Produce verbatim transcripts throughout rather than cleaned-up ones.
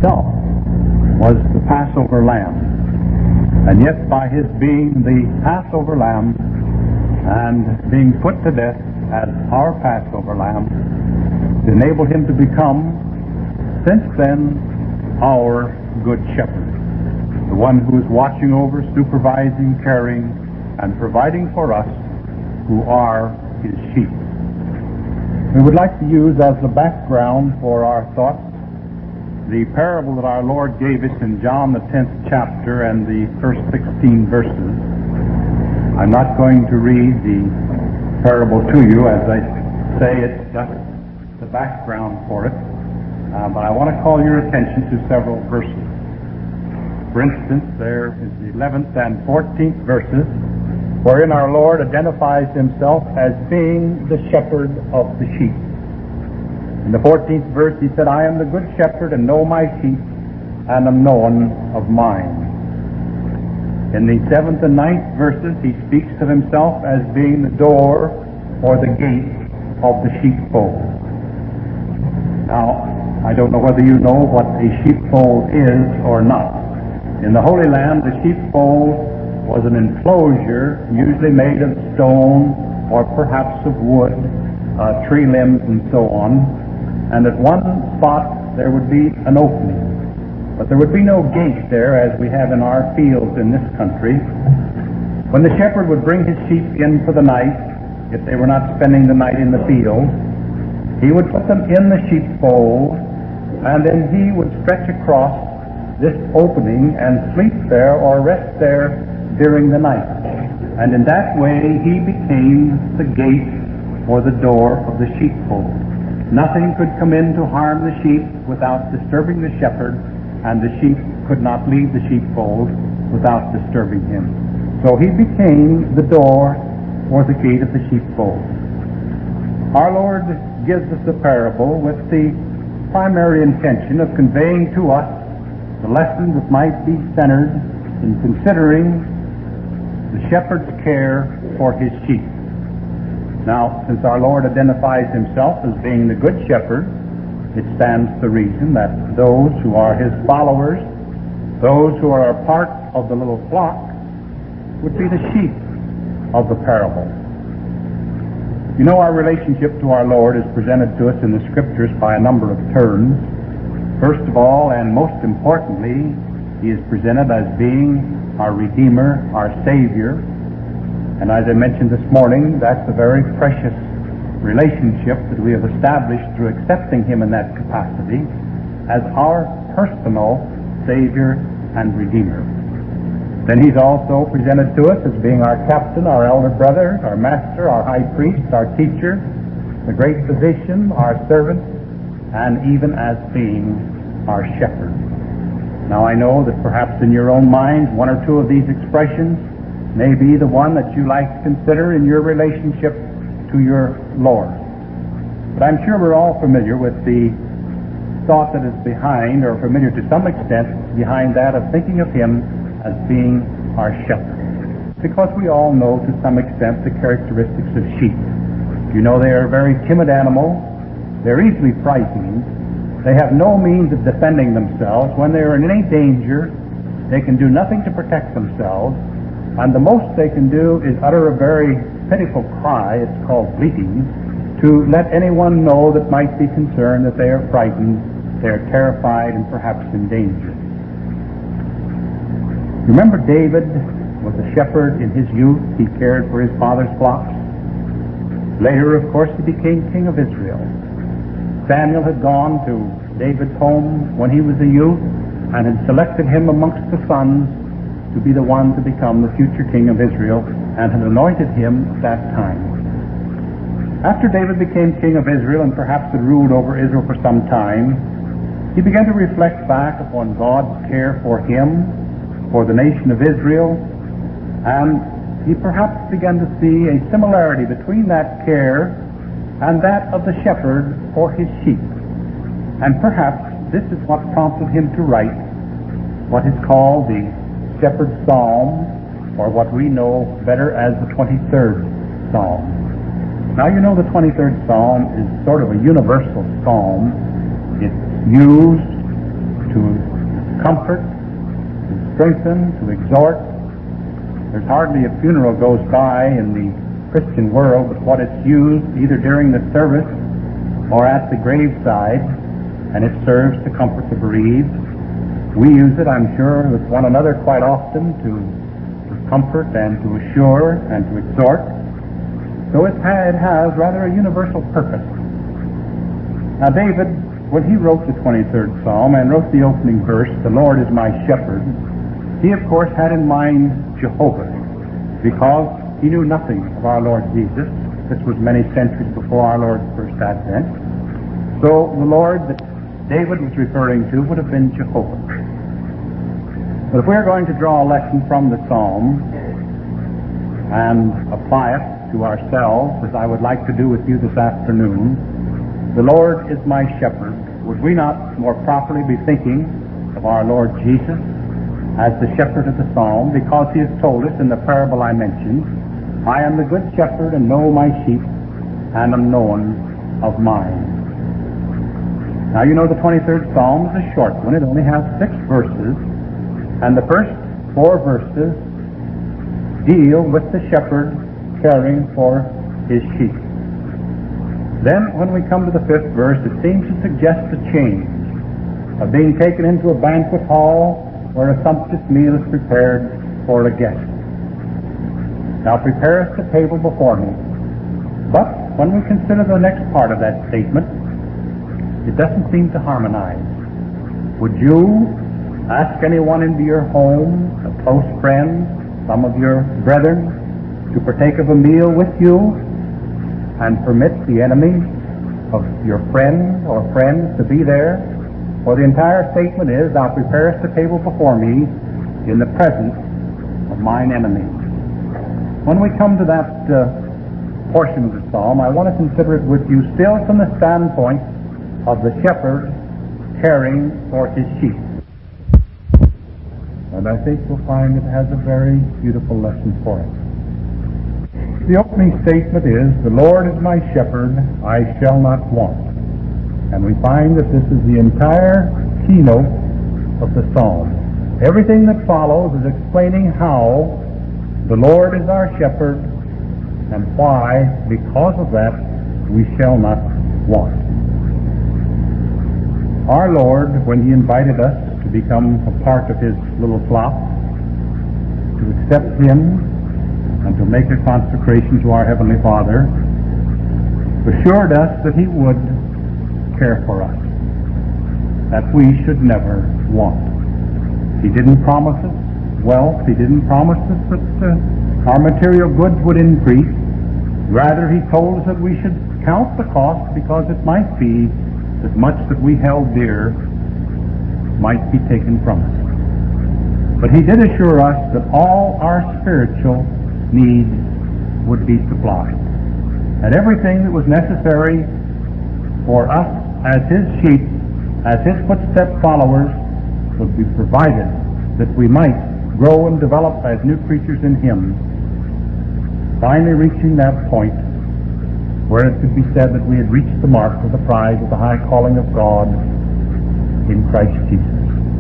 himself was the Passover lamb. And yet by his being the Passover lamb and being put to death as our Passover lamb, it enabled him to become, since then, our good shepherd, the one who is watching over, supervising, caring, and providing for us who are his sheep. We would like to use as the background for our thoughts the parable that our Lord gave us in John the tenth chapter and the first sixteen verses. I'm not going to read the parable to you. As I say, it's just the background for it. Uh, but I want to call your attention to several verses. For instance, there is the eleventh and fourteenth verses, wherein our Lord identifies himself as being the shepherd of the sheep. In the fourteenth verse he said, I am the good shepherd and know my sheep and am known of mine. In the seventh and ninth verses he speaks of himself as being the door or the gate of the sheepfold. Now, I don't know whether you know what a sheepfold is or not. In the Holy Land, the sheepfold was an enclosure usually made of stone or perhaps of wood, uh, tree limbs and so on. And at one spot there would be an opening. But there would be no gate there as we have in our fields in this country. When the shepherd would bring his sheep in for the night, if they were not spending the night in the field, he would put them in the sheepfold, and then he would stretch across this opening and sleep there or rest there during the night. And in that way he became the gate or the door of the sheepfold. Nothing could come in to harm the sheep without disturbing the shepherd, and the sheep could not leave the sheepfold without disturbing him. So he became the door or the gate of the sheepfold. Our Lord gives us the parable with the primary intention of conveying to us the lesson that might be centered in considering the shepherd's care for his sheep. Now, since our Lord identifies himself as being the good shepherd, it stands to reason that those who are his followers, those who are a part of the little flock, would be the sheep of the parable. You know, our relationship to our Lord is presented to us in the Scriptures by a number of terms. First of all, and most importantly, he is presented as being our Redeemer, our Savior. And as I mentioned this morning, that's a very precious relationship that we have established through accepting him in that capacity as our personal Savior and Redeemer. Then he's also presented to us as being our captain, our elder brother, our master, our high priest, our teacher, the great physician, our servant, and even as being our shepherd. Now I know that perhaps in your own minds one or two of these expressions may be the one that you like to consider in your relationship to your Lord. But I'm sure we're all familiar with the thought that is behind, or familiar to some extent, behind that of thinking of him as being our shepherd. Because we all know to some extent the characteristics of sheep. You know they are a very timid animal. They're easily frightened. They have no means of defending themselves. When they are in any danger, they can do nothing to protect themselves. And the most they can do is utter a very pitiful cry, it's called bleating, to let anyone know that might be concerned that they are frightened, they are terrified, and perhaps in danger. Remember, David was a shepherd in his youth. He cared for his father's flocks. Later, of course, he became king of Israel. Samuel had gone to David's home when he was a youth and had selected him amongst the sons to be the one to become the future king of Israel, and had anointed him at that time. After David became king of Israel and perhaps had ruled over Israel for some time, he began to reflect back upon God's care for him, for the nation of Israel, and he perhaps began to see a similarity between that care and that of the shepherd for his sheep. And perhaps this is what prompted him to write what is called the Shepherd's Psalm, or what we know better as the twenty-third Psalm. Now you know the twenty-third Psalm is sort of a universal psalm. It's used to to comfort, to strengthen, to exhort. There's hardly a funeral goes by in the Christian world but what it's used either during the service or at the graveside, and it serves to comfort the bereaved. We use it, I'm sure, with one another quite often to, to comfort and to assure and to exhort. So it has rather a universal purpose. Now David, when he wrote the twenty-third Psalm and wrote the opening verse, "The Lord is my shepherd," he of course had in mind Jehovah, because he knew nothing of our Lord Jesus. This was many centuries before our Lord's first advent. So the Lord that David was referring to would have been Jehovah. But if we're going to draw a lesson from the Psalm and apply it to ourselves, as I would like to do with you this afternoon, the Lord is my shepherd, would we not more properly be thinking of our Lord Jesus as the shepherd of the Psalm, because he has told us in the parable I mentioned, "I am the good shepherd and know my sheep, and am known of mine." Now you know the twenty-third Psalm is a short one. It only has six verses, and the first four verses deal with the shepherd caring for his sheep. Then when we come to the fifth verse, it seems to suggest a change of being taken into a banquet hall where a sumptuous meal is prepared for a guest. "Now prepare us the table before me." But when we consider the next part of that statement, it doesn't seem to harmonize. Would you ask anyone into your home, a close friend, some of your brethren, to partake of a meal with you, and permit the enemy of your friend or friends to be there? For the entire statement is, "Thou preparest the table before me in the presence of mine enemies." When we come to that uh, portion of the Psalm, I want to consider it with you still from the standpoint of the shepherd caring for his sheep. And I think we'll find it has a very beautiful lesson for us. The opening statement is, "The Lord is my shepherd, I shall not want." And we find that this is the entire keynote of the Psalm. Everything that follows is explaining how the Lord is our shepherd and why, because of that, we shall not want. Our Lord, when he invited us to become a part of his little flock, to accept him and to make a consecration to our Heavenly Father, assured us that he would care for us, that we should never want. He didn't promise us wealth. He didn't promise us that uh, our material goods would increase. Rather, he told us that we should count the cost, because it might be that much that we held dear might be taken from us. But he did assure us that all our spiritual needs would be supplied, and everything that was necessary for us as his sheep, as his footstep followers, would be provided, that we might grow and develop as new creatures in him, finally reaching that point where it could be said that we had reached the mark of the prize of the high calling of God in Christ Jesus.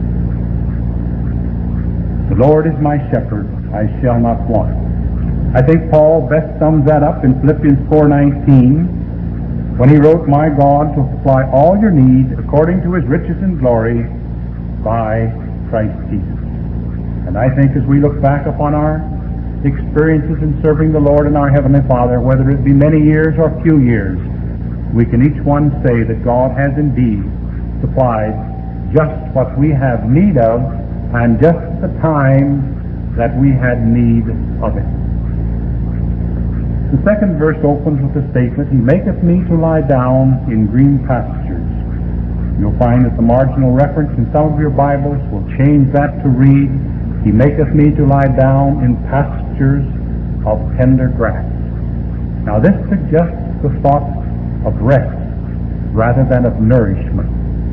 "The Lord is my shepherd, I shall not want." I think Paul best sums that up in Philippians four nineteen, when he wrote, "My God shall supply all your need according to his riches and glory by Christ Jesus." And I think as we look back upon our experiences in serving the Lord and our Heavenly Father, whether it be many years or few years, we can each one say that God has indeed supplied just what we have need of, and just the time that we had need of it. The second verse opens with the statement, "He maketh me to lie down in green pastures." You'll find that the marginal reference in some of your Bibles will change that to read, "He maketh me to lie down in pastures of tender grass." Now this suggests the thought of rest rather than of nourishment.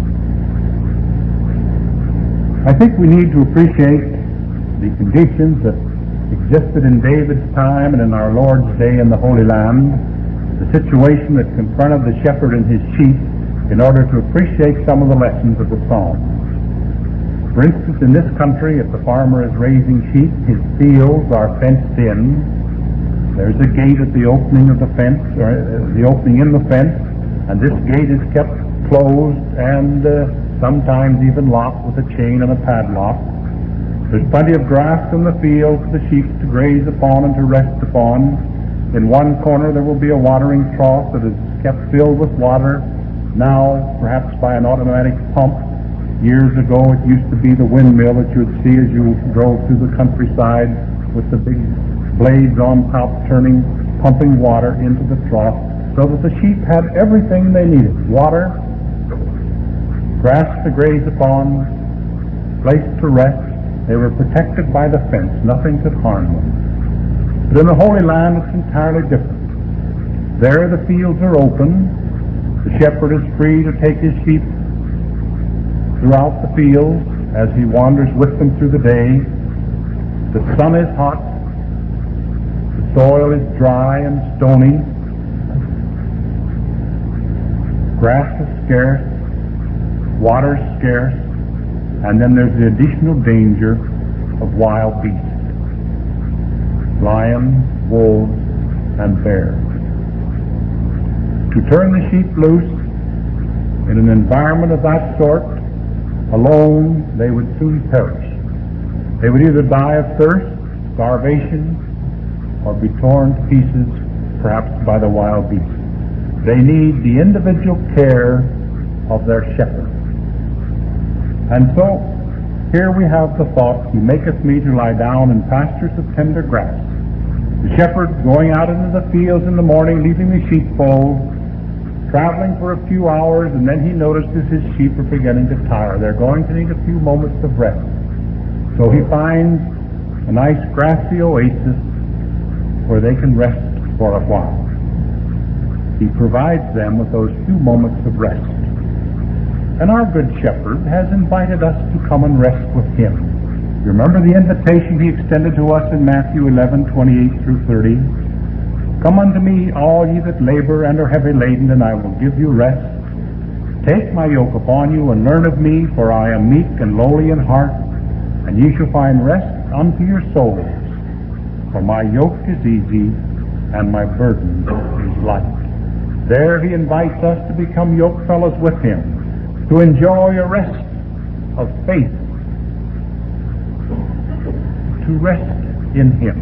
I think we need to appreciate the conditions that existed in David's time and in our Lord's day in the Holy Land, the situation that confronted the shepherd and his sheep, in order to appreciate some of the lessons of the Psalm. For instance, in this country, if the farmer is raising sheep, his fields are fenced in. There's a gate at the opening of the fence, or the opening in the fence, and this gate is kept closed and uh, sometimes even locked with a chain and a padlock. There's plenty of grass in the field for the sheep to graze upon and to rest upon. In one corner there will be a watering trough that is kept filled with water, now perhaps by an automatic pump. Years ago it used to be the windmill that you would see as you drove through the countryside with the big blades on top turning, pumping water into the trough, so that the sheep had everything they needed: water, grass to graze upon, place to rest. They were protected by the fence. Nothing could harm them. But in the Holy Land it's entirely different. There the fields are open. The shepherd is free to take his sheep throughout the fields as he wanders with them through the day. The sun is hot. The soil is dry and stony. Grass is scarce. Water is scarce. And then there's the additional danger of wild beasts: lions, wolves, and bears. To turn the sheep loose in an environment of that sort, alone, they would soon perish. They would either die of thirst, starvation, or be torn to pieces, perhaps by the wild beasts. They need the individual care of their shepherd. And so, here we have the thought, He maketh me to lie down in pastures of tender grass. The shepherd going out into the fields in the morning, leaving the sheepfold, traveling for a few hours, and then he notices his sheep are beginning to tire. They're going to need a few moments of rest. So he finds a nice grassy oasis where they can rest for a while. He provides them with those few moments of rest. And our good shepherd has invited us to come and rest with him. You remember the invitation he extended to us in Matthew eleven, twenty-eight through thirty? Come unto me, all ye that labor and are heavy laden, and I will give you rest. Take my yoke upon you, and learn of me, for I am meek and lowly in heart, and ye shall find rest unto your souls. For my yoke is easy, and my burden is light. There he invites us to become yoke fellows with him, to enjoy a rest of faith, to rest in him.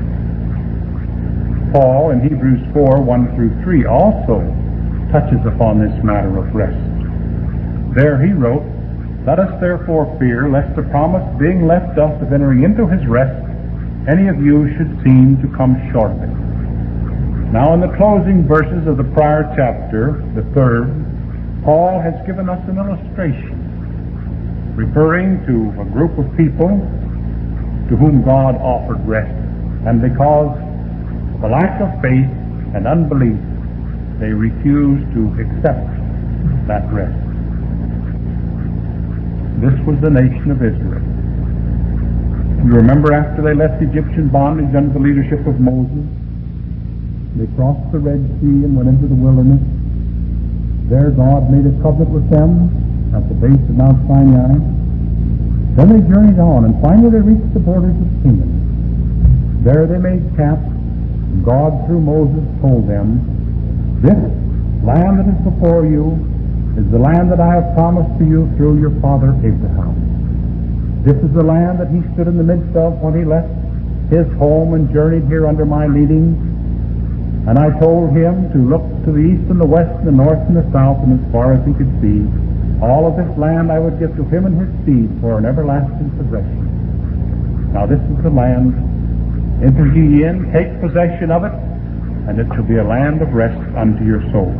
Paul in Hebrews four, one through three also touches upon this matter of rest. There he wrote, Let us therefore fear, lest the promise being left us of entering into his rest, any of you should seem to come short of it. Now in the closing verses of the prior chapter, the third, Paul has given us an illustration, referring to a group of people to whom God offered rest, and because the lack of faith and unbelief, they refused to accept that rest. This was the nation of Israel. You remember after they left Egyptian bondage under the leadership of Moses, they crossed the Red Sea and went into the wilderness. There God made a covenant with them at the base of Mount Sinai. Then they journeyed on, and finally they reached the borders of Canaan. There they made camp. God, through Moses, told them, This land that is before you is the land that I have promised to you through your father Abraham. This is the land that he stood in the midst of when he left his home and journeyed here under my leading. And I told him to look to the east and the west and the north and the south, and as far as he could see, all of this land I would give to him and his seed for an everlasting possession. Now this is the land. Enter ye in, take possession of it, and it shall be a land of rest unto your souls.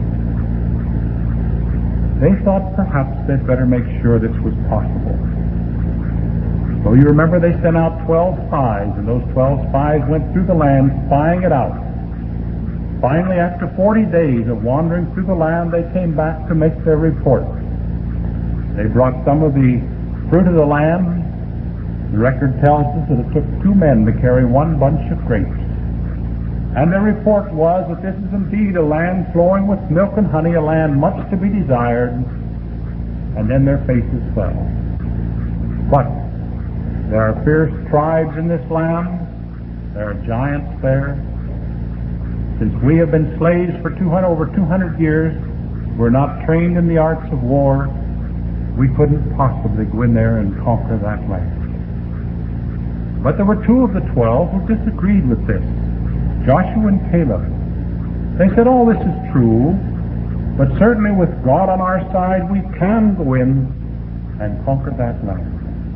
They thought perhaps they'd better make sure this was possible. So you remember they sent out twelve spies, and those twelve spies went through the land spying it out. Finally, after forty days of wandering through the land, they came back to make their report. They brought some of the fruit of the land. The record tells us that it took two men to carry one bunch of grapes. And their report was that this is indeed a land flowing with milk and honey, a land much to be desired. And then their faces fell. But there are fierce tribes in this land. There are giants there. Since we have been slaves for two hundred, over two hundred years, we're not trained in the arts of war. We couldn't possibly go in there and conquer that land. But there were two of the twelve who disagreed with this, Joshua and Caleb. They said, all this is true, but certainly with God on our side, we can go in and conquer that land.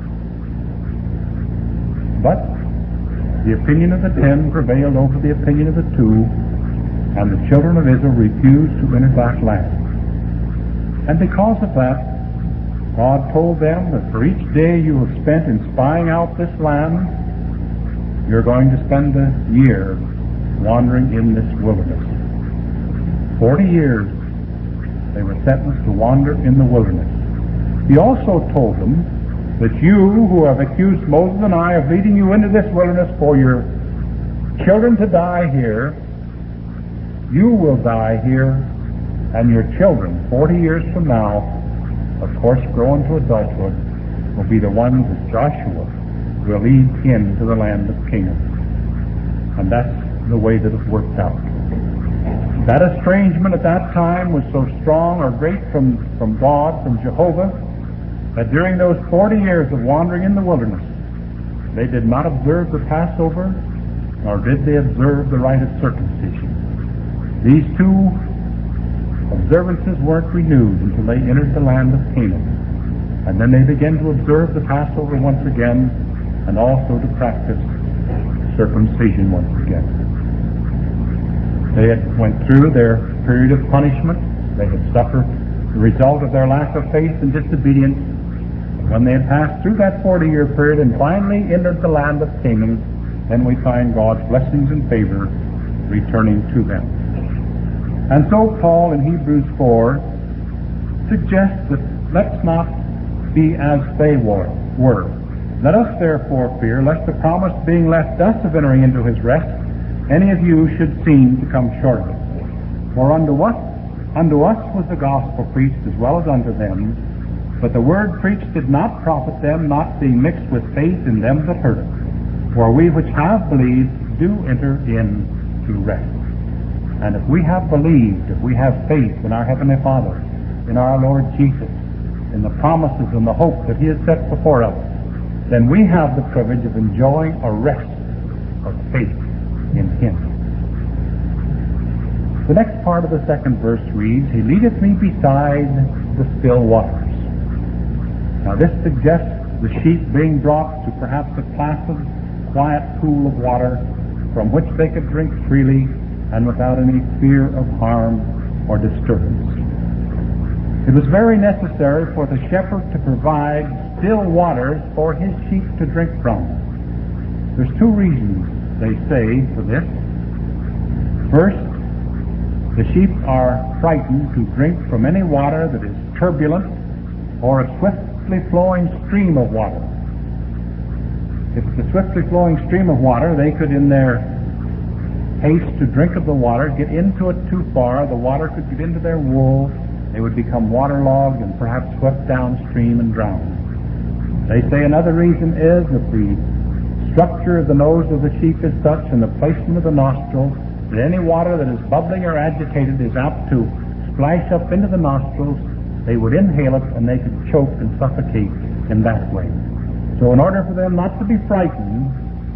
But the opinion of the ten prevailed over the opinion of the two, and the children of Israel refused to enter that land. And because of that, God told them that for each day you have spent in spying out this land, you're going to spend a year wandering in this wilderness. Forty years they were sentenced to wander in the wilderness. He also told them that you who have accused Moses and I of leading you into this wilderness for your children to die here, you will die here, and your children, forty years from now, of course, grow into adulthood, will be the ones that Joshua will lead into the land of Canaan. And that's the way that it worked out. That estrangement at that time was so strong or great from, from God, from Jehovah, that during those forty years of wandering in the wilderness, they did not observe the Passover, nor did they observe the rite of circumcision. These two observances weren't renewed until they entered the land of Canaan. And then they began to observe the Passover once again, and also to practice circumcision once again. They had went through their period of punishment. They had suffered the result of their lack of faith and disobedience. When they had passed through that forty-year period and finally entered the land of Canaan, then we find God's blessings and favor returning to them. And so Paul in Hebrews four suggests that let's not be as they were. Let us therefore fear, lest the promise being left us of entering into his rest, any of you should seem to come short of it. For unto us, unto us was the gospel preached as well as unto them, but the word preached did not profit them, not being mixed with faith in them that heard it. For we which have believed do enter in to rest. And if we have believed, if we have faith in our Heavenly Father, in our Lord Jesus, in the promises and the hope that he has set before us, then we have the privilege of enjoying a rest of faith in him. The next part of the second verse reads, He leadeth me beside the still waters. Now this suggests the sheep being brought to perhaps a placid, quiet pool of water from which they could drink freely and without any fear of harm or disturbance. It was very necessary for the shepherd to provide still waters for his sheep to drink from. There's two reasons, they say, for this. First, the sheep are frightened to drink from any water that is turbulent or a swiftly flowing stream of water. If it's a swiftly flowing stream of water, they could, in their haste to drink of the water, get into it too far. The water could get into their wool. They would become waterlogged and perhaps swept downstream and drowned. They say another reason is that the structure of the nose of the sheep is such, and the placement of the nostril, that any water that is bubbling or agitated is apt to splash up into the nostrils. They would inhale it, and they could choke and suffocate in that way. So in order for them not to be frightened,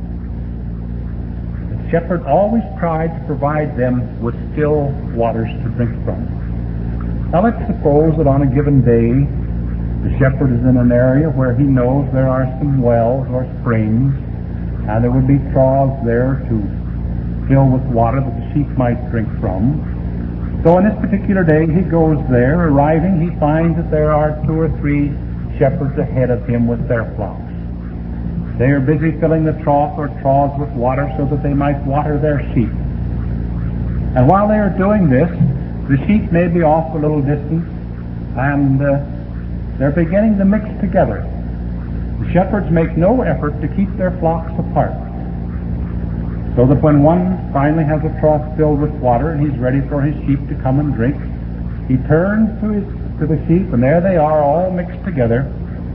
the shepherd always tried to provide them with still waters to drink from. Now let's suppose that on a given day, the shepherd is in an area where he knows there are some wells or springs, and there would be troughs there to fill with water that the sheep might drink from. So on this particular day, he goes there. Arriving, he finds that there are two or three shepherds ahead of him with their flocks. They are busy filling the trough or troughs with water so that they might water their sheep. And while they are doing this, the sheep may be off a little distance, and uh, they're beginning to mix together. The shepherds make no effort to keep their flocks apart, so that when one finally has a trough filled with water and he's ready for his sheep to come and drink, he turns to, his, to the sheep, and there they are all mixed together,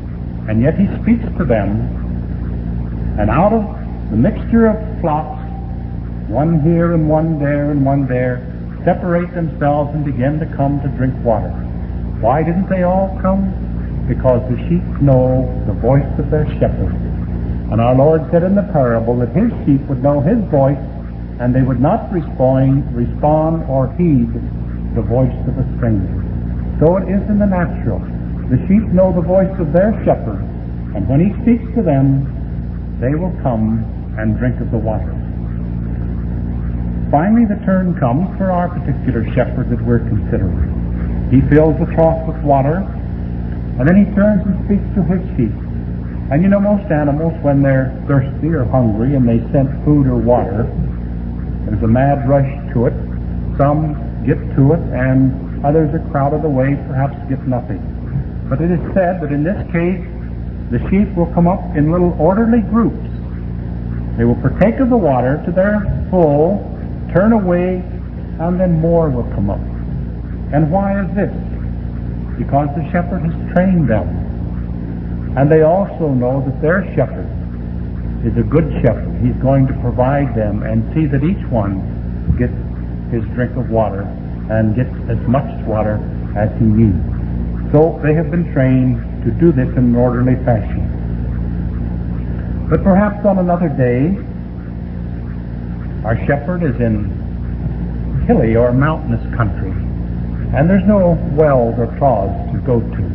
And yet he speaks to them, and out of the mixture of flocks, one here and one there and one there, separate themselves and begin to come to drink water. Why didn't they all come? Because the sheep know the voice of their shepherd. And our Lord said in the parable that his sheep would know his voice, and they would not respond, respond or heed the voice of a stranger. So it is in the natural. The sheep know the voice of their shepherd, and when he speaks to them, they will come and drink of the water. Finally, the turn comes for our particular shepherd that we're considering. He fills the trough with water, and then he turns and speaks to his sheep. And you know, most animals, when they're thirsty or hungry and they scent food or water, there's a mad rush to it. Some get to it, and others are crowded away, perhaps get nothing. But it is said that in this case, the sheep will come up in little orderly groups. They will partake of the water to their full, turn away, and then more will come up. And why is this? Because the shepherd has trained them. And they also know that their shepherd is a good shepherd. He's going to provide them and see that each one gets his drink of water and gets as much water as he needs. So they have been trained to do this in an orderly fashion. But perhaps on another day, our shepherd is in hilly or mountainous country, and there's no wells or troughs to go to.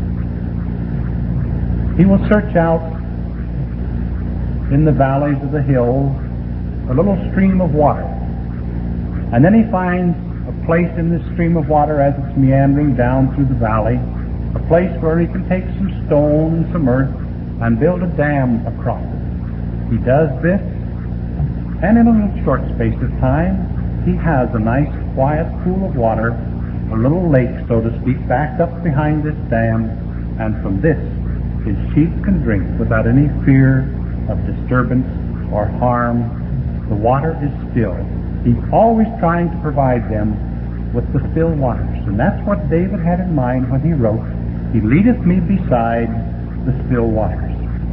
He will search out in the valleys of the hills a little stream of water, and then he finds a place in this stream of water as it's meandering down through the valley, a place where he can take some stone and some earth and build a dam across it. He does this, and in a little short space of time, he has a nice quiet pool of water, a little lake, so to speak, backed up behind this dam, and from this his sheep can drink without any fear of disturbance or harm. The water is still. He's always trying to provide them with the still waters, and that's what David had in mind when he wrote, "He leadeth me beside the still waters."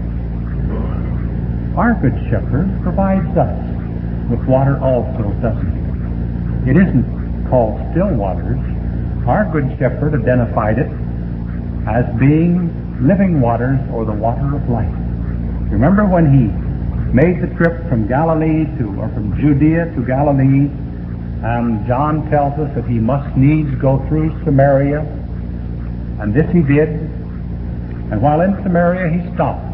Our good shepherd provides us with water also, doesn't he? It isn't called still waters. Our good shepherd identified it as being living waters, or the water of life. Remember when he made the trip from Galilee to, or from Judea to Galilee, and John tells us that he must needs go through Samaria, and this he did, and while in Samaria he stopped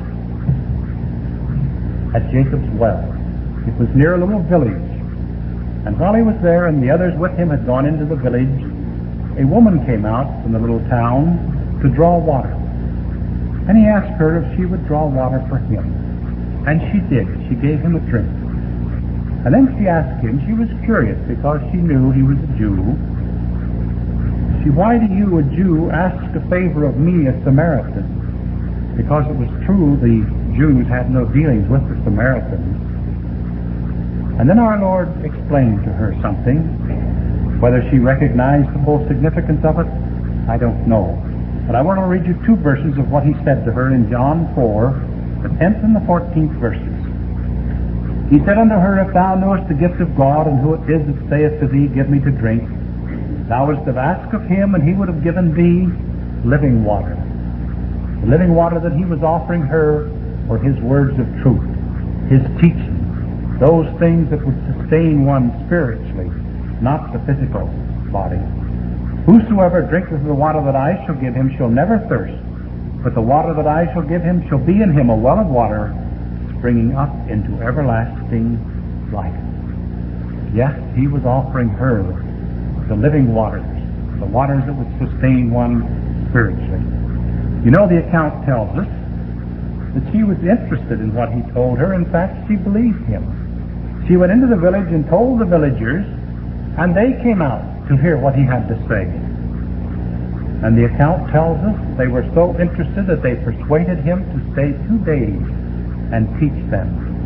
at Jacob's well. It was near a little village, and while he was there and the others with him had gone into the village, a woman came out from the little town to draw water. And he asked her if she would draw water for him. And she did. She gave him a drink. And then she asked him, she was curious because she knew he was a Jew. She, "Why do you, a Jew, ask a favor of me, a Samaritan?" Because it was true, the Jews had no dealings with the Samaritans. And then our Lord explained to her something. Whether she recognized the full significance of it, I don't know. But I want to read you two verses of what he said to her in John four, the tenth and the fourteenth verses. He said unto her, "If thou knewest the gift of God, and who it is that saith to thee, Give me to drink, thou wouldst have asked of him, and he would have given thee living water." The living water that he was offering her were his words of truth, his teaching, those things that would sustain one spiritually, not the physical body. "Whosoever drinketh of the water that I shall give him shall never thirst, but the water that I shall give him shall be in him a well of water, springing up into everlasting life." Yes, he was offering her the living waters, the waters that would sustain one spiritually. You know, the account tells us that she was interested in what he told her. In fact, she believed him. She went into the village and told the villagers, and they came out to hear what he had to say. And the account tells us they were so interested that they persuaded him to stay two days and teach them.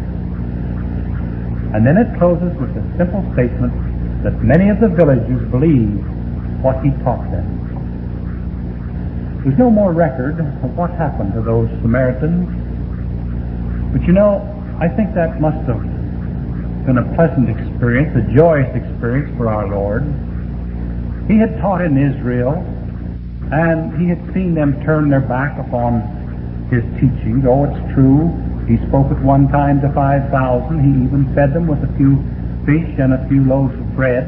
And then it closes with the simple statement that many of the villagers believed what he taught them. There's no more record of what happened to those Samaritans. But you know, I think that must have been a pleasant experience, a joyous experience for our Lord. He had taught in Israel, and he had seen them turn their back upon his teachings. Oh, it's true, he spoke at one time to five thousand. He even fed them with a few fish and a few loaves of bread.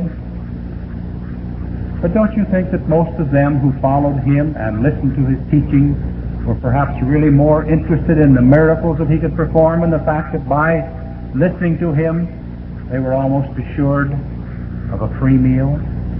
But don't you think that most of them who followed him and listened to his teaching were perhaps really more interested in the miracles that he could perform, and the fact that by listening to him they were almost assured of a free meal?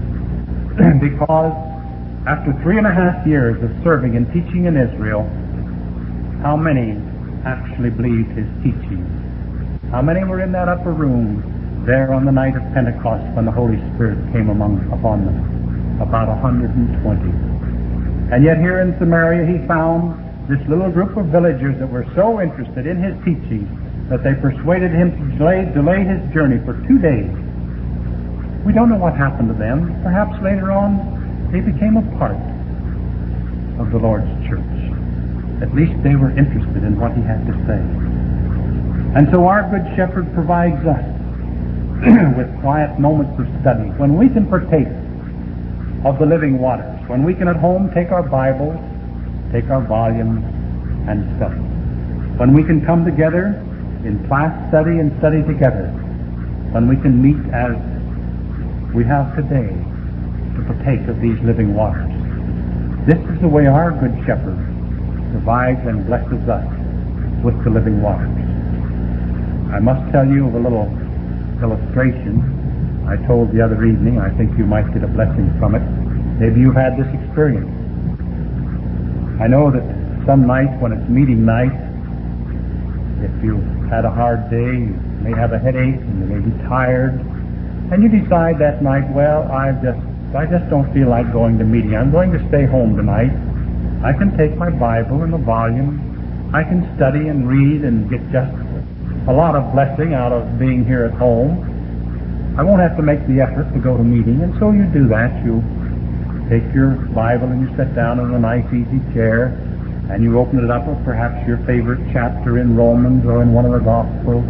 Because after three and a half years of serving and teaching in Israel, how many actually believed his teaching? How many were in that upper room there on the night of Pentecost when the Holy Spirit came among upon them? About one hundred twenty. And yet here in Samaria he found this little group of villagers that were so interested in his teaching that they persuaded him to delay, delay his journey for two days. We don't know what happened to them. Perhaps later on they became a part of the Lord's church. At least they were interested in what he had to say. And so our Good Shepherd provides us with quiet moments of study when we can partake of the living waters, when we can at home take our Bibles, take our volumes, and study. When we can come together in class study and study together. When we can meet as we have today to partake of these living waters. This is the way our Good Shepherd provides and blesses us with the living waters. I must tell you of a little illustration I told the other evening. I think you might get a blessing from it. Maybe you've had this experience. I know that some nights when it's meeting night, if you've had a hard day, you may have a headache and you may be tired, and you decide that night, well, I just I just don't feel like going to meeting. I'm going to stay home tonight. I can take my Bible and the volume. I can study and read and get just a lot of blessing out of being here at home. I won't have to make the effort to go to meeting. And so you do that. You take your Bible and you sit down in a nice easy chair and you open it up with perhaps your favorite chapter in Romans or in one of the Gospels.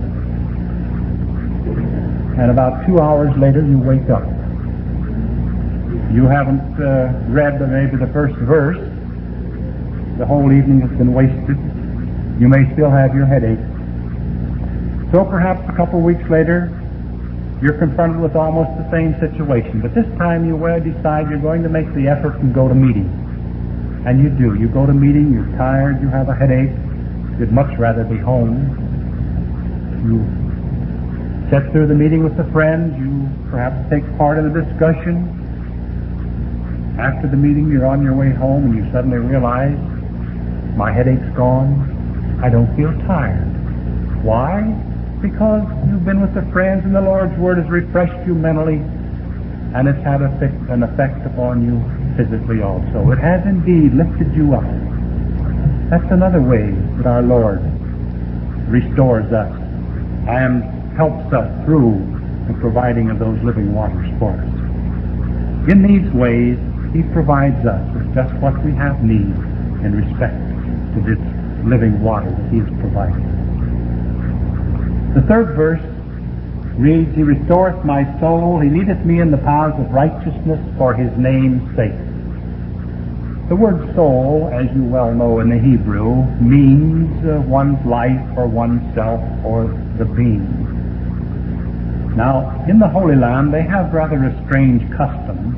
And about two hours later you wake up. You haven't uh, read maybe the first verse. The whole evening has been wasted. You may still have your headache. So perhaps a couple weeks later, you're confronted with almost the same situation. But this time you well decide you're going to make the effort and go to meeting. And you do. You go to meeting, you're tired, you have a headache. You'd much rather be home. You sit through the meeting with the friends. You perhaps take part in the discussion. After the meeting, you're on your way home and you suddenly realize, my headache's gone. I don't feel tired. Why? Because you've been with the friends and the Lord's Word has refreshed you mentally and it's had an effect upon you physically also. It has indeed lifted you up. That's another way that our Lord restores us and helps us through the providing of those living waters for us. In these ways, He provides us with just what we have need in respect to this living water that He has provided. The third verse reads, He restoreth my soul, He leadeth me in the paths of righteousness for His name's sake. The word soul, as you well know in the Hebrew, means uh, one's life or oneself or the being. Now, in the Holy Land, they have rather a strange custom.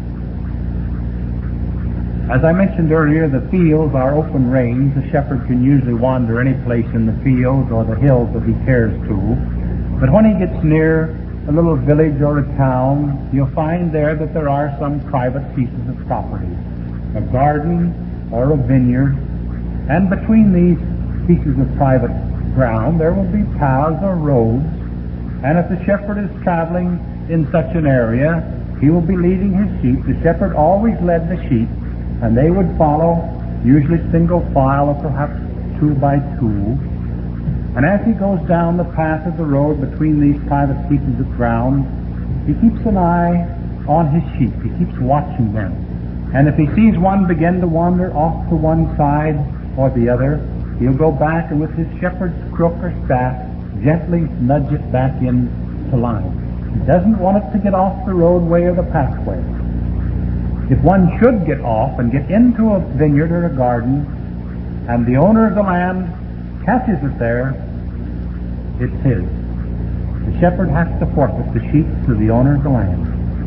As I mentioned earlier, the fields are open range. The shepherd can usually wander any place in the fields or the hills that he cares to. But when he gets near a little village or a town, you'll find there that there are some private pieces of property, a garden or a vineyard. And between these pieces of private ground, there will be paths or roads. And if the shepherd is traveling in such an area, he will be leading his sheep. The shepherd always led the sheep, and they would follow, usually single file or perhaps two by two. And as he goes down the path of the road between these private pieces of ground, he keeps an eye on his sheep. He keeps watching them. And if he sees one begin to wander off to one side or the other, he'll go back and with his shepherd's crook or staff gently nudge it back into line. He doesn't want it to get off the roadway or the pathway. If one should get off and get into a vineyard or a garden, and the owner of the land catches it there, it's his. The shepherd has to forfeit the sheep to the owner of the land.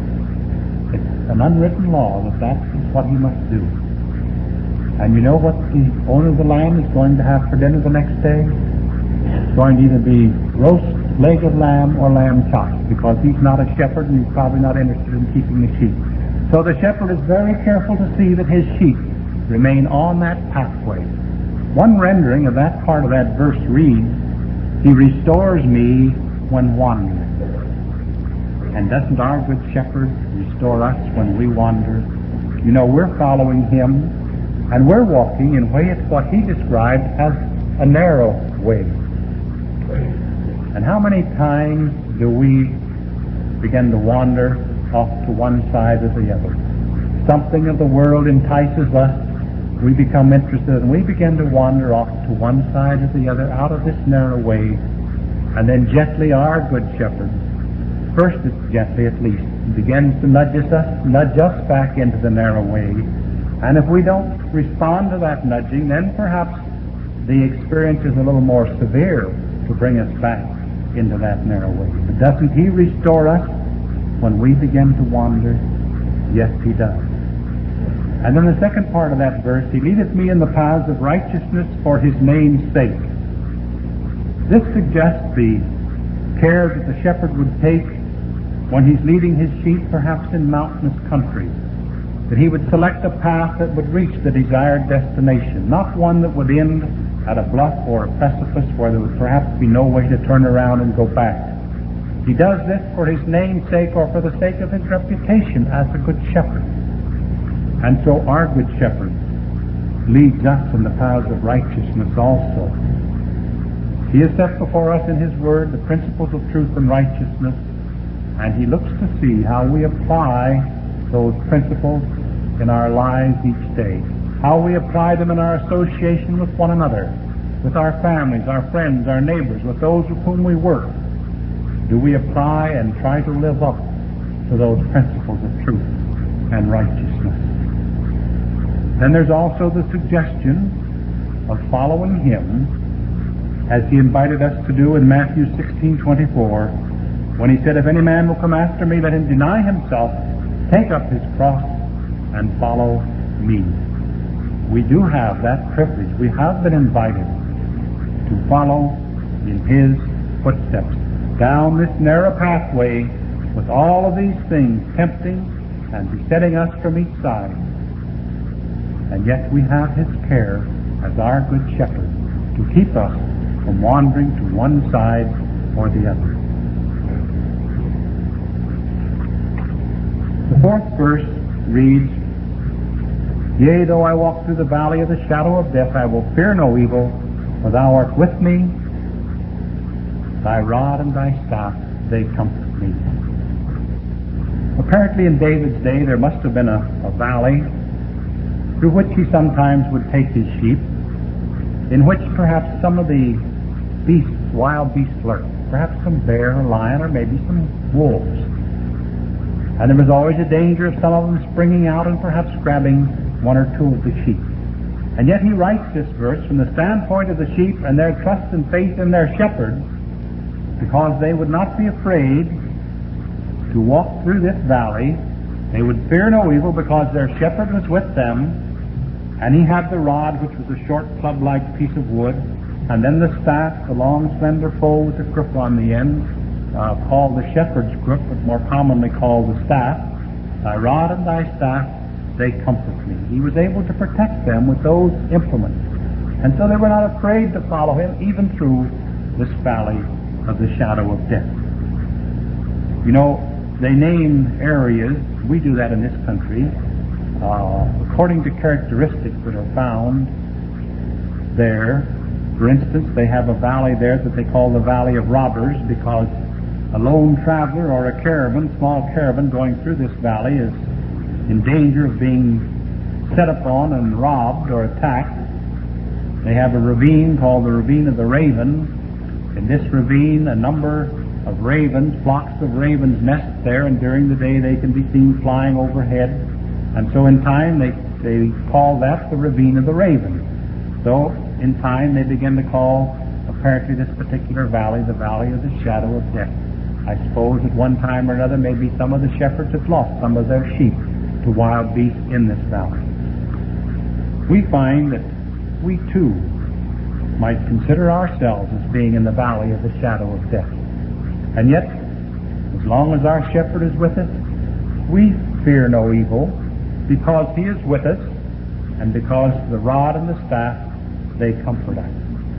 It's an unwritten law that that is what he must do. And you know what the owner of the land is going to have for dinner the next day? It's going to either be roast leg of lamb or lamb chops, because he's not a shepherd and he's probably not interested in keeping the sheep. So the shepherd is very careful to see that his sheep remain on that pathway. One rendering of that part of that verse reads, "He restores me when wandering." And doesn't our good shepherd restore us when we wander? You know, we're following him, and we're walking in way what he described as a narrow way. And how many times do we begin to wander off to one side or the other? Something of the world entices us, we become interested, and we begin to wander off to one side or the other out of this narrow way. And then gently our good shepherd, first gently at least, begins to nudge us, nudge us back into the narrow way. And if we don't respond to that nudging, then perhaps the experience is a little more severe to bring us back into that narrow way. But doesn't he restore us when we begin to wander? Yes, he does. And then the second part of that verse, he leadeth me in the paths of righteousness for his name's sake. This suggests the care that the shepherd would take when he's leading his sheep perhaps in mountainous country, that he would select a path that would reach the desired destination, not one that would end at a bluff or a precipice where there would perhaps be no way to turn around and go back. He does this for his name's sake or for the sake of his reputation as a good shepherd. And so our good shepherd leads us in the paths of righteousness also. He has set before us in his word the principles of truth and righteousness, and he looks to see how we apply those principles in our lives each day, how we apply them in our association with one another, with our families, our friends, our neighbors, with those with whom we work. Do we apply and try to live up to those principles of truth and righteousness? Then there's also the suggestion of following him, as he invited us to do in Matthew sixteen twenty-four, when he said, "If any man will come after me, let him deny himself, take up his cross, and follow me." We do have that privilege. We have been invited to follow in his footsteps down this narrow pathway with all of these things tempting and besetting us from each side. And yet we have his care as our good shepherd to keep us from wandering to one side or the other. The fourth verse reads, "Yea, though I walk through the valley of the shadow of death, I will fear no evil, for thou art with me. Thy rod and thy staff, they comfort me." Apparently in David's day there must have been a, a valley through which he sometimes would take his sheep, in which perhaps some of the beasts, wild beasts lurked, perhaps some bear or lion or maybe some wolves. And there was always a danger of some of them springing out and perhaps grabbing one or two of the sheep. And yet he writes this verse from the standpoint of the sheep and their trust and faith in their shepherd, because they would not be afraid to walk through this valley. They would fear no evil because their shepherd was with them, and he had the rod, which was a short club-like piece of wood, and then the staff, the long slender pole with the crook on the end, uh, called the shepherd's crook, but more commonly called the staff. "Thy rod and thy staff, they comfort me." He was able to protect them with those implements. And so they were not afraid to follow him even through this valley of the shadow of death. You know, they name areas, we do that in this country, uh, according to characteristics that are found there. For instance, they have a valley there that they call the Valley of Robbers, because a lone traveler or a caravan, small caravan going through this valley is in danger of being set upon and robbed or attacked. They have a ravine called the Ravine of the Raven. In this ravine, a number of ravens, flocks of ravens nest there, and during the day they can be seen flying overhead. And so in time they, they call that the Ravine of the Raven. So in time they begin to call apparently this particular valley the Valley of the Shadow of Death. I suppose at one time or another maybe some of the shepherds have lost some of their sheep to wild beasts in this valley. We find that we too might consider ourselves as being in the valley of the shadow of death. And yet, as long as our shepherd is with us, we fear no evil, because he is with us, and because the rod and the staff, they comfort us.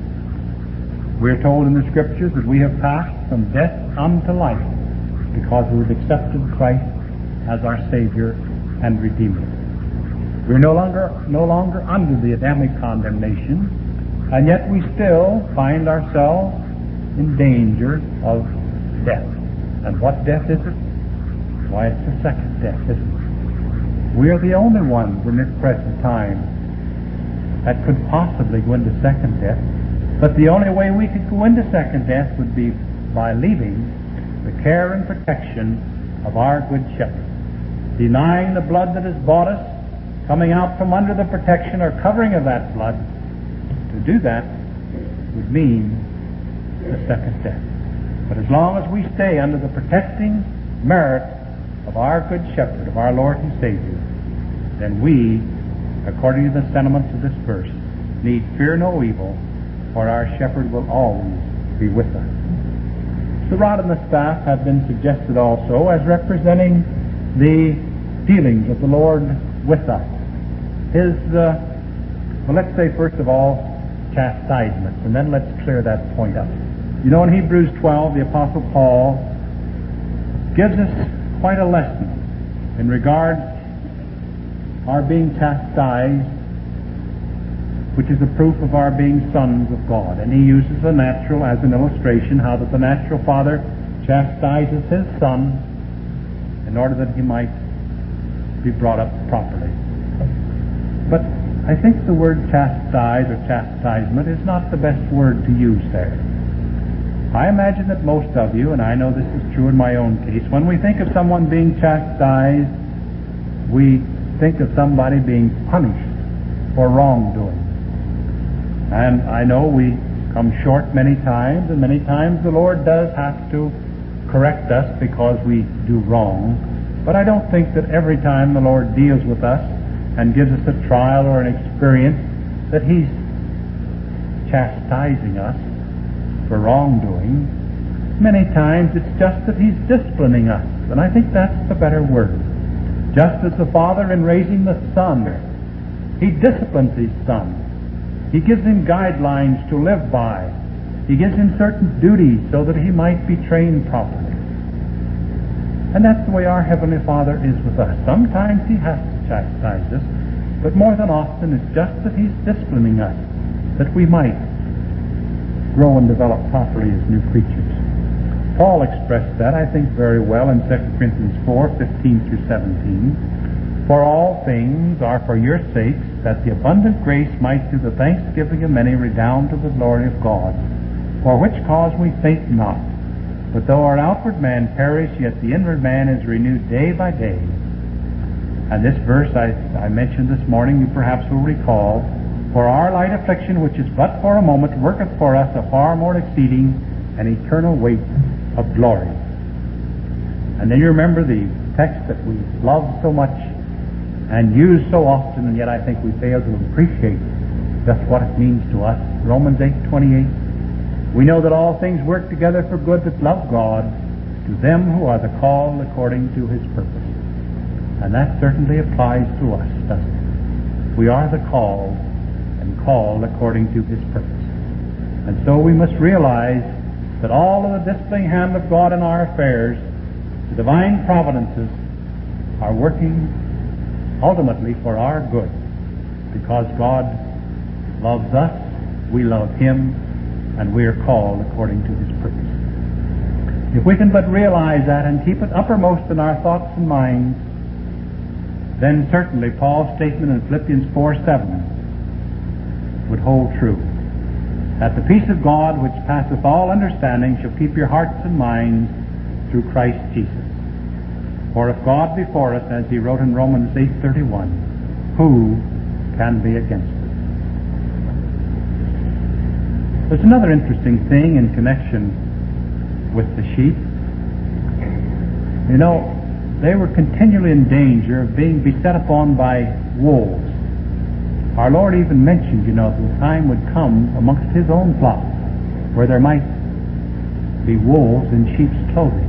We are told in the Scriptures that we have passed from death unto life because we have accepted Christ as our Savior and Redeemer. We are no longer, no longer under the Adamic condemnation, and yet we still find ourselves in danger of death. And what death is it? Why, it's the second death, isn't it? We are the only ones in this present time that could possibly go into second death. But the only way we could go into second death would be by leaving the care and protection of our good shepherd. Denying the blood that has bought us, coming out from under the protection or covering of that blood, to do that would mean the second death. But as long as we stay under the protecting merit of our good shepherd, of our Lord and Savior, then we, according to the sentiments of this verse, need fear no evil, for our shepherd will always be with us. The rod and the staff have been suggested also as representing the dealings of the Lord with us. His, uh, well, let's say first of all, chastisement, and then let's clear that point up. You know, in Hebrews twelve, the Apostle Paul gives us quite a lesson in regard to our being chastised, which is a proof of our being sons of God. And he uses the natural as an illustration, how that the natural father chastises his son in order that he might be brought up properly. But I think the word chastise or chastisement is not the best word to use there. I imagine that most of you, and I know this is true in my own case, when we think of someone being chastised, we think of somebody being punished for wrongdoing. And I know we come short many times, and many times the Lord does have to correct us because we do wrong. But I don't think that every time the Lord deals with us and gives us a trial or an experience that He's chastising us for wrongdoing. Many times it's just that He's disciplining us, and I think that's the better word. Just as the Father in raising the Son, He disciplines His Son. He gives him guidelines to live by. He gives him certain duties so that he might be trained properly. And that's the way our Heavenly Father is with us. Sometimes He has to chastise us, but more than often it's just that He's disciplining us, that we might grow and develop properly as new creatures. Paul expressed that, I think, very well in Second Corinthians four, fifteen through seventeen. For all things are for your sakes, that the abundant grace might through the thanksgiving of many redound to the glory of God. For which cause we faint not. But though our outward man perish, yet the inward man is renewed day by day. And this verse I, I mentioned this morning, you perhaps will recall. For our light affliction, which is but for a moment, worketh for us a far more exceeding and eternal weight of glory. And then you remember the text that we love so much and use so often, and yet I think we fail to appreciate just what it means to us. Romans eight twenty-eight. We know that all things work together for good that love God, to them who are the called according to His purpose. And that certainly applies to us, doesn't it? We are the called, and called according to His purpose. And so we must realize that all of the disciplining hand of God in our affairs, the divine providences, are working ultimately for our good, because God loves us, we love Him, and we are called according to His purpose. If we can but realize that and keep it uppermost in our thoughts and minds, then certainly Paul's statement in Philippians four seven would hold true. That the peace of God, which passeth all understanding, shall keep your hearts and minds through Christ Jesus. For if God be for us, as he wrote in Romans eight thirty-one, who can be against us? There's another interesting thing in connection with the sheep. You know, they were continually in danger of being beset upon by wolves. Our Lord even mentioned, you know, that the time would come amongst his own flock where there might be wolves in sheep's clothing.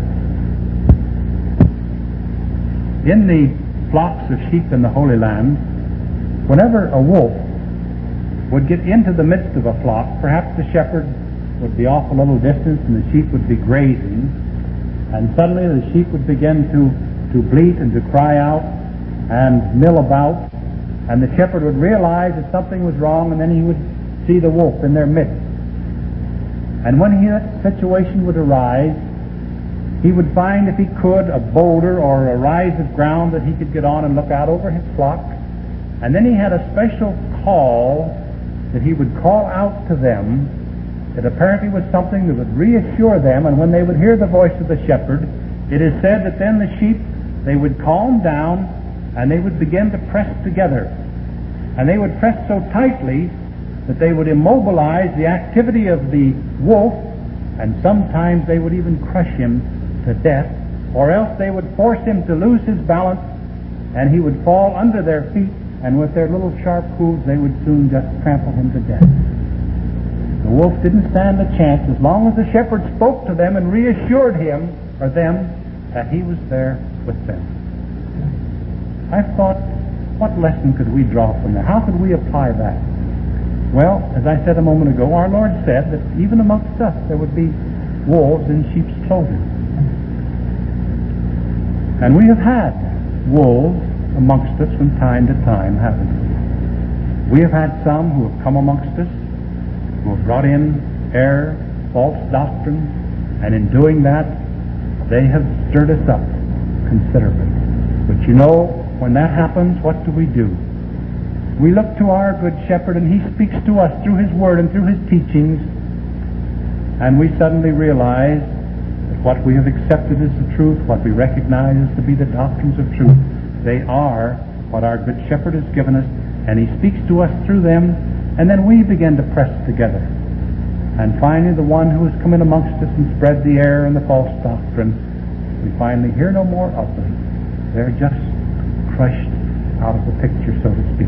In the flocks of sheep in the Holy Land, whenever a wolf would get into the midst of a flock, perhaps the shepherd would be off a little distance and the sheep would be grazing, and suddenly the sheep would begin to, to bleat and to cry out and mill about, and the shepherd would realize that something was wrong, and then he would see the wolf in their midst. And when he, that situation would arise, he would find, if he could, a boulder or a rise of ground that he could get on and look out over his flock. And then he had a special call that he would call out to them that apparently was something that would reassure them, and when they would hear the voice of the shepherd, it is said that then the sheep, they would calm down and they would begin to press together. And they would press so tightly that they would immobilize the activity of the wolf, and sometimes they would even crush him to death, or else they would force him to lose his balance and he would fall under their feet, and with their little sharp hooves they would soon just trample him to death. The wolf didn't stand a chance as long as the shepherd spoke to them and reassured him or them that he was there with them. I thought, what lesson could we draw from that? How could we apply that? Well, as I said a moment ago, our Lord said that even amongst us there would be wolves in sheep's clothing. And we have had wolves amongst us from time to time, haven't we? We have had some who have come amongst us, who have brought in error, false doctrine, and in doing that, they have stirred us up considerably. But you know, when that happens, what do we do? We look to our good shepherd, and he speaks to us through his word and through his teachings, and we suddenly realize that what we have accepted as the truth, what we recognize as to be the doctrines of truth, they are what our good shepherd has given us, and he speaks to us through them, and then we begin to press together. And finally, the one who has come in amongst us and spread the error and the false doctrine, we finally hear no more of them. They're just crushed out of the picture, so to speak.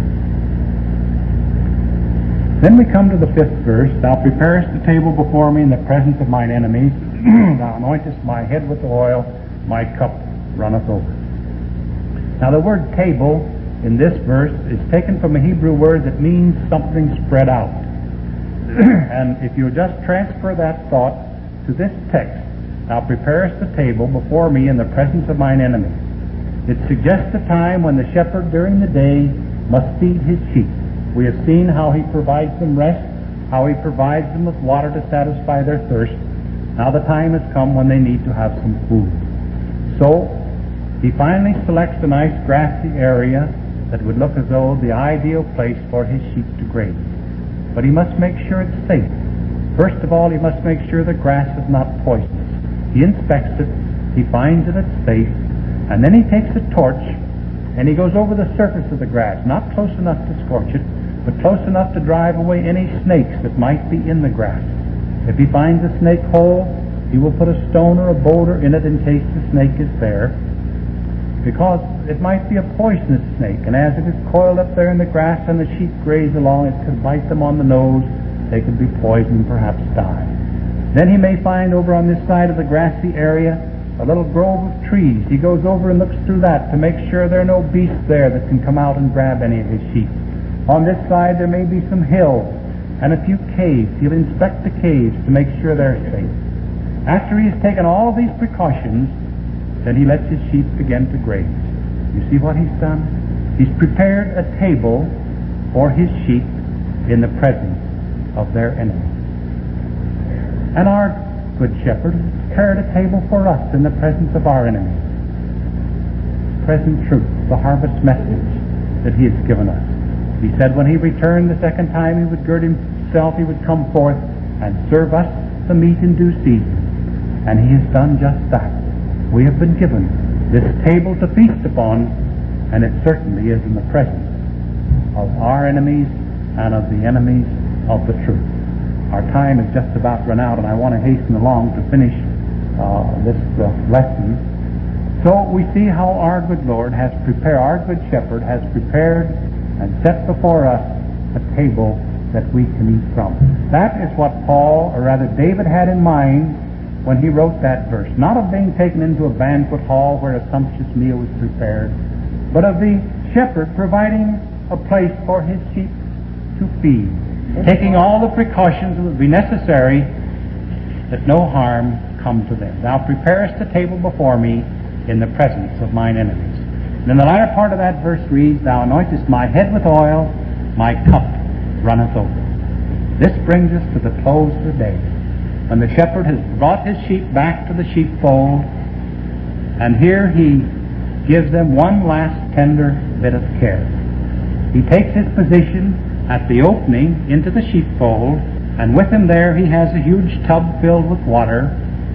Then we come to the fifth verse. Thou preparest the table before me in the presence of mine enemies. Thou anointest my head with oil, my cup runneth over. Now the word table in this verse is taken from a Hebrew word that means something spread out. And if you just transfer that thought to this text, thou preparest the table before me in the presence of mine enemies, it suggests a time when the shepherd during the day must feed his sheep. We have seen how he provides them rest, how he provides them with water to satisfy their thirst. Now the time has come when they need to have some food. So he finally selects a nice grassy area that would look as though the ideal place for his sheep to graze. But he must make sure it's safe. First of all, he must make sure the grass is not poisonous. He inspects it, he finds that it's safe, and then he takes a torch and he goes over the surface of the grass, not close enough to scorch it, but close enough to drive away any snakes that might be in the grass. If he finds a snake hole, he will put a stone or a boulder in it in case the snake is there, because it might be a poisonous snake, and as it is coiled up there in the grass and the sheep graze along, it could bite them on the nose, they could be poisoned and perhaps die. Then he may find over on this side of the grassy area a little grove of trees. He goes over and looks through that to make sure there are no beasts there that can come out and grab any of his sheep. On this side there may be some hills and a few caves. He'll inspect the caves to make sure they're safe. After he has taken all these precautions, then he lets his sheep begin to graze. You see what he's done? He's prepared a table for his sheep in the presence of their enemies. And our good shepherd has prepared a table for us in the presence of our enemies. present truth, the harvest message that He has given us. He said when He returned the second time, He would gird Himself, He would come forth and serve us the meat in due season. And He has done just that. We have been given this table to feast upon, and it certainly is in the presence of our enemies and of the enemies of the truth. Our time is just about run out, and I want to hasten along to finish uh, this uh, lesson. So we see how our good Lord has prepared, our good Shepherd has prepared and set before us a table that we can eat from. That is what Paul, or rather David, had in mind when he wrote that verse. Not of being taken into a banquet hall where a sumptuous meal was prepared, but of the shepherd providing a place for his sheep to feed, taking all the precautions that would be necessary that no harm come to them. Thou preparest the table before me in the presence of mine enemies. And in the latter part of that verse reads, Thou anointest my head with oil, my cup runneth over. This brings us to the close of the day, when the shepherd has brought his sheep back to the sheepfold, and here he gives them one last tender bit of care. He takes his position at the opening into the sheepfold, and with him there he has a huge tub filled with water,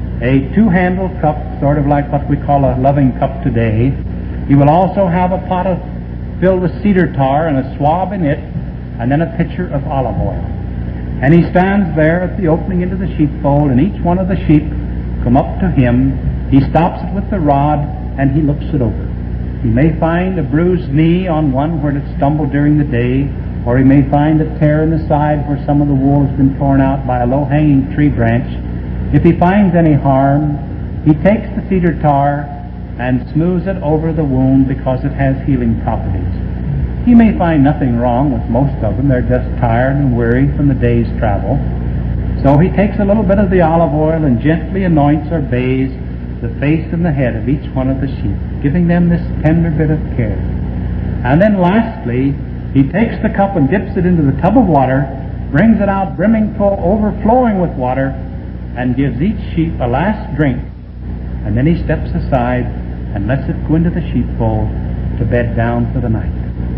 a two-handled cup, sort of like what we call a loving cup today. He will also have a pot of, filled with cedar tar and a swab in it, and then a pitcher of olive oil. And he stands there at the opening into the sheepfold, and each one of the sheep come up to him. He stops it with the rod, and he looks it over. He may find a bruised knee on one where it stumbled during the day, or he may find a tear in the side where some of the wool has been torn out by a low-hanging tree branch. If he finds any harm, he takes the cedar tar and smooths it over the wound because it has healing properties. He may find nothing wrong with most of them. They're just tired and weary from the day's travel. So he takes a little bit of the olive oil and gently anoints or bathes the face and the head of each one of the sheep, giving them this tender bit of care. And then lastly, he takes the cup and dips it into the tub of water, brings it out brimming full, overflowing with water, and gives each sheep a last drink. And then he steps aside and lets it go into the sheepfold to bed down for the night.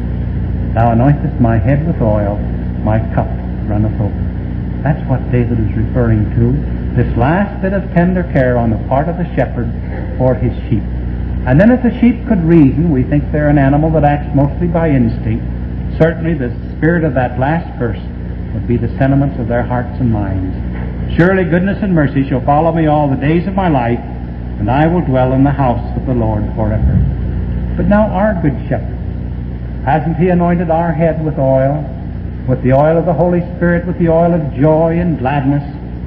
Thou anointest my head with oil, my cup runneth over. That's what David is referring to, this last bit of tender care on the part of the shepherd for his sheep. And then if the sheep could reason, we think they're an animal that acts mostly by instinct. Certainly the spirit of that last verse would be the sentiments of their hearts and minds. Surely goodness and mercy shall follow me all the days of my life, and I will dwell in the house of the Lord forever. But now our good shepherd, hasn't he anointed our head with oil, with the oil of the Holy Spirit, with the oil of joy and gladness?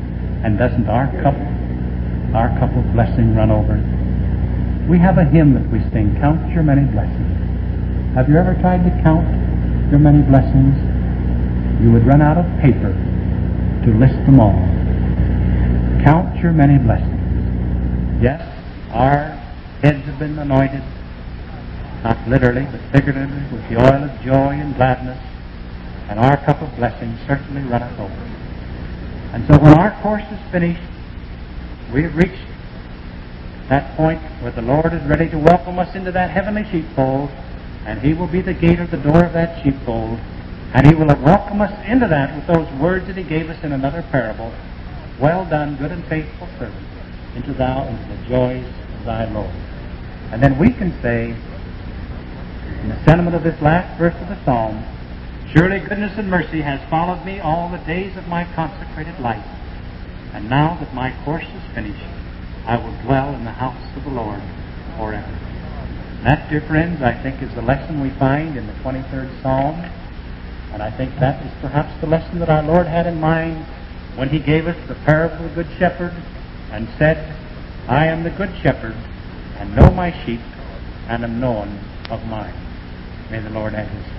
And doesn't our cup, our cup of blessing run over? We have a hymn that we sing, Count Your Many Blessings. Have you ever tried to count your many blessings? You would run out of paper to list them all. Count your many blessings. Yes, our heads have been anointed, not literally, but figuratively, with the oil of joy and gladness, and our cup of blessing certainly runneth over. And so when our course is finished, we have reached that point where the Lord is ready to welcome us into that heavenly sheepfold, and He will be the gate or the door of that sheepfold, and He will welcome us into that with those words that He gave us in another parable. Well done, good and faithful servant, into thou into the joys of thy Lord. And then we can say, in the sentiment of this last verse of the psalm, surely goodness and mercy has followed me all the days of my consecrated life, and now that my course is finished, I will dwell in the house of the Lord forever. And that, dear friends, I think is the lesson we find in the twenty-third Psalm, and I think that is perhaps the lesson that our Lord had in mind when He gave us the parable of the Good Shepherd and said, I am the Good Shepherd, and know my sheep, and am known of mine. May the Lord add His